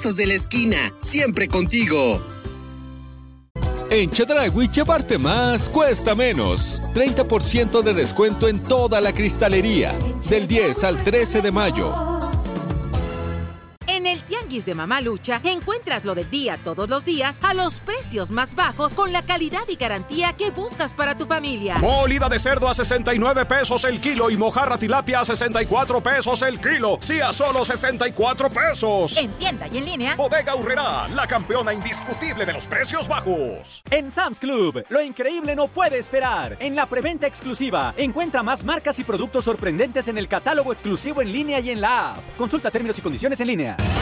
Puestos de la Esquina, siempre contigo. En Chedraui llevarte más cuesta menos. 30% de descuento en toda la cristalería. Del 10 al 13 de mayo. En el Tianguis de Mamalucha encuentras lo del día todos los días a los precios más bajos con la calidad y garantía que buscas para tu familia. Molida de cerdo a 69 pesos el kilo y mojarra tilapia a 64 pesos el kilo. Sí, a solo 64 pesos. En tienda y en línea. Bodega Aurrerá, la campeona indiscutible de los precios bajos. En Sam's Club, lo increíble no puede esperar. En la preventa exclusiva, encuentra más marcas y productos sorprendentes en el catálogo exclusivo en línea y en la app. Consulta términos y condiciones en línea.